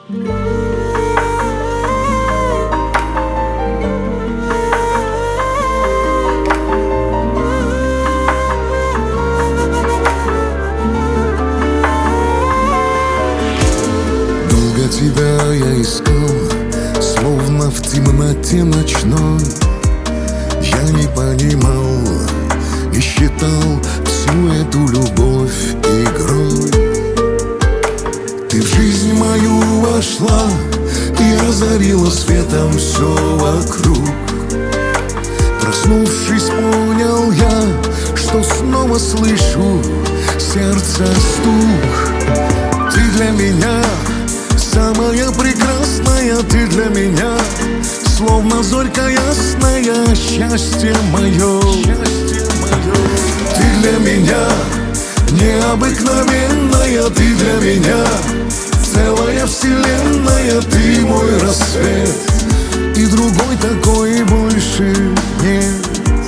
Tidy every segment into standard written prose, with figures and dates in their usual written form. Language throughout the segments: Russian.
Долго тебя я искал, словно в темноте ночной. Я не понимал и считал всю эту любовь игрой. Ты в жизнь мою вошла и озарила светом все вокруг. Проснувшись, понял я, что снова слышу сердце стук. Ты для меня самая прекрасная, ты для меня словно зорька ясная, счастье мое. Ты для меня необыкновенная, ты для меня целая вселенная, ты мой рассвет, и другой такой больше нет.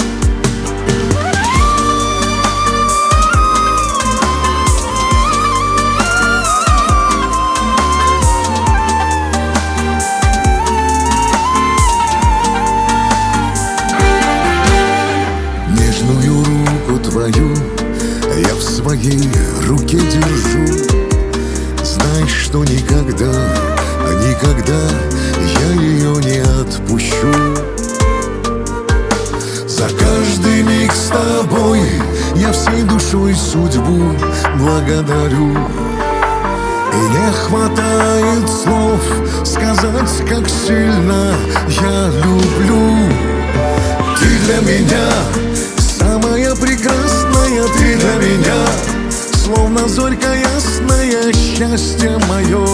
Нежную руку твою я в своей руке держу. Знай, что никогда, никогда я ее не отпущу. За каждый миг с тобой я всей душой судьбу благодарю. И не хватает слов сказать, как сильно я люблю. Ты для меня самая прекрасная, ты для меня словно зорька ясная, счастье мое.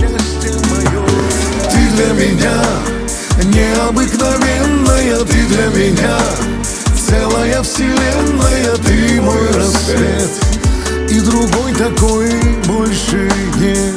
Ты для меня необыкновенная, ты для меня целая вселенная, ты мой рассвет, и другой такой больше нет.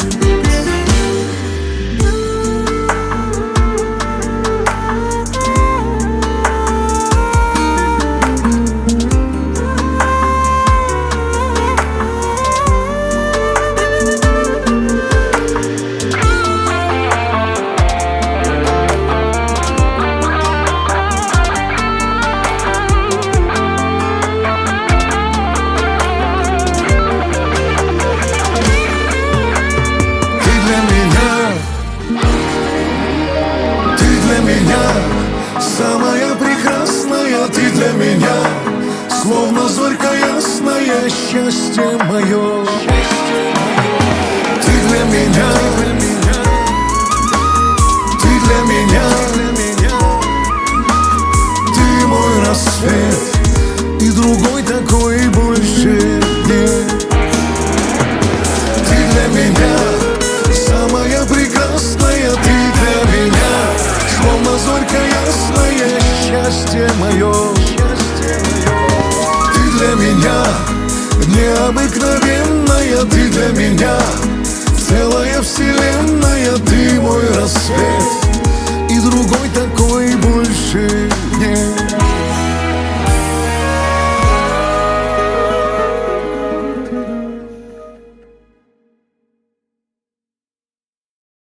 Самая прекрасная, ты для меня словно зорька ясная, счастье мое. Ты для меня, ты для меня, ты мой рассвет, и другой такой больше нет. Ты для меня самая прекрасная, ты для меня словно зорька ясная, счастье мое. Ты для меня необыкновенная, ты для меня целая вселенная, ты мой рассвет,